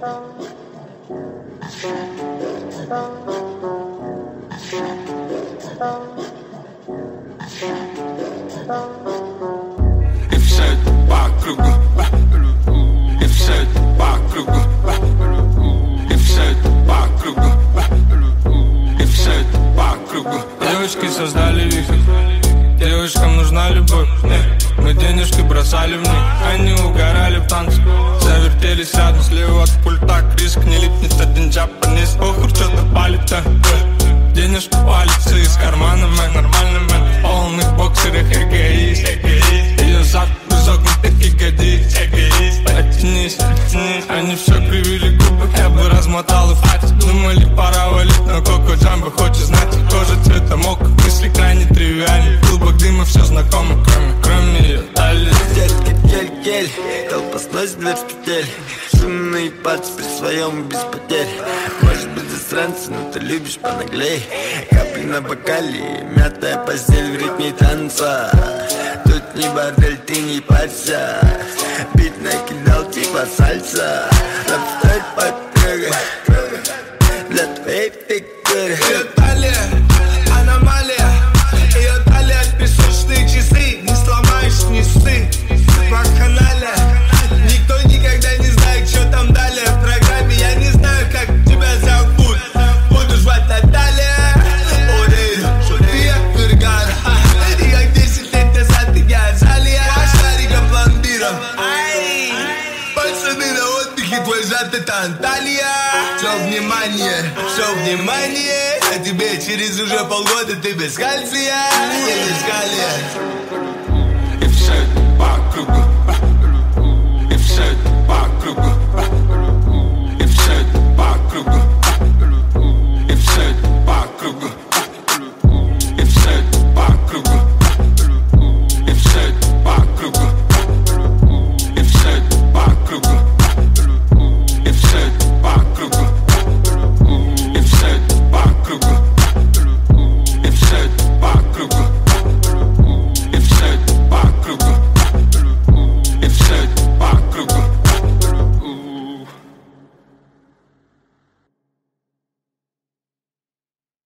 И все это по кругу, и все это по кругу, и все это по кругу, и все это по кругу. Девочки создали вихрь, девушкам нужна любовь. Мы денежки бросали в них, они угорали в танце. Завертелись рядом, слева от пульта Криск, не липнет один джапанис. Похуй, что-то палит-то. Денежка палится из кармана, мэн, нормальный мэн. В полных боксерах эгоист. Ее зад изогнутых ягодиц. Оттянись, они все кривили губы. Я бы размотал и фатит. Думали, пора валить, но Коко Джамбо хочет знать. Кожа цвета мока, мысли крайне тривиальны. Клубок дыма все знакомо, кроме ее талии. Детки, кель-кель, толпа сносит дверь с петель. Шумные пальцы при своем без потерь. Может быть засранцы, но ты любишь понаглей. Капли на бокале, мятая постель в ритме танца. Тут не бордель, ты не парься. Бит накидал типа сальса. Лапстой подпрыгай для твоей фигуры. Ее талия, аномалия. Ее талия, песочные часы. Не сломаешь, не ссы. Вакханалия. Никто никогда не знает, что там далее в программе. Я не знаю, как тебя зовут. Буду звать Наталья. Орей, что ты як Ферган. И как 10 лет назад я Азалия. Шариком пломбиром. Пацаны на отдыхе, твой зад это Анталия. Все внимание, а тебе через уже полгода ты без кальция. И без калия. И все это по кругу.